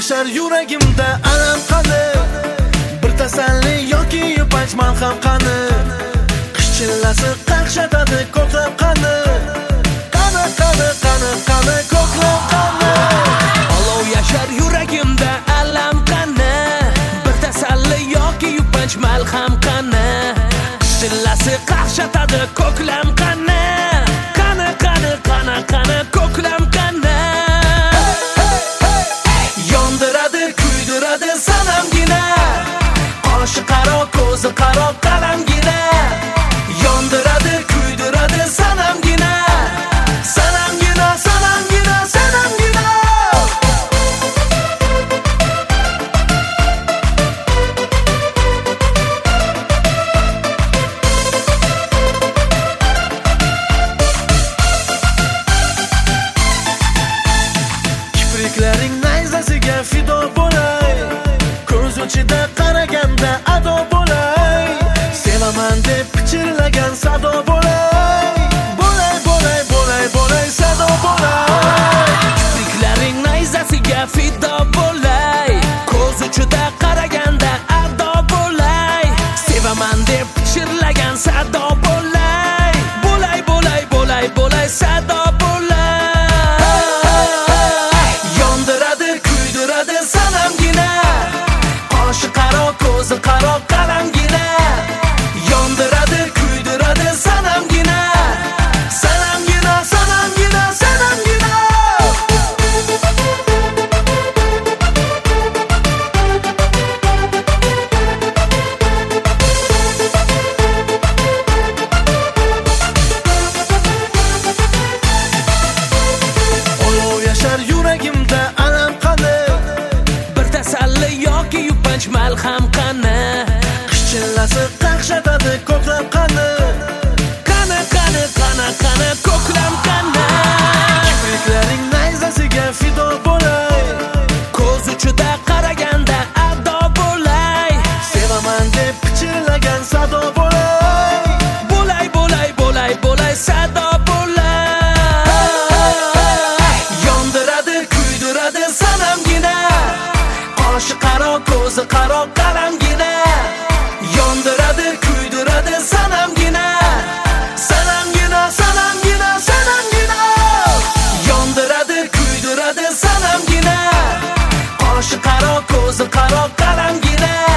yashar yuragimda alam qani, bir tasalli yoki yupanch malham qani, qish chillasi qaqshatadi ko'klam qani, qani qani qani qani ko'klam qani. Olov yashar yuragimda alam qani, bir tasalli yoki yupanch malham qani, qish chillasi qaqshatadi ko'klam qani, qani qani qani qani ko'klam qani. Yondiradi kuydiradi sanamgina, qoshi qaro ko'zi qaro qalamgina. Yondiradi kuydiradi sanamgina, sanamgina sanamgina sanamgina. Kipriklaring nayzasiga fido bo'lay, ko'z uchida qaraganda ado bo'lay, sevaman deb pichirlagan sado bo'lay, bo'lay bo'lay bo'lay bo'lay sado bo'lay. Kipriklaring nayzasiga fido bo'lay, ko'z uchida qaraganda ado bo'lay, sevaman deb pichirlagan sado bo'lay, bo'lay bo'lay bo'lay bo'lay sado bo'lay. Yondiradi kuydiradi sanamgina, qoshi qaro ko'zi qaro qalamgina. Yondiradi kuydiradi sanamgina, sanamgina sanamgina sanamgina. Olov yashar yuragimda alam qani, Bir tasalli yoki yupanch malham qani, qish chillasi qaqshatadi ko'klam qani, qani qani qani qani ko'klam qani. kipriklaring nayzasiga fido bo'lay, Ko'z uchida qaraganda ado bo'lay, sevaman deb pichirlagan sado bo'lay, bo'lay bo'lay bo'lay bo'lay sado bo'lay. yondiradi kuydiradi sanamgina, qoshi qaro ko'zi qaro qalamgina. Yondiradi kuydiradi sanamgina, sanamgina sanamgina sanamgina. Yondiradi kuydiradi sanamgina, qoshi qaro ko'zi qaro qalamgina.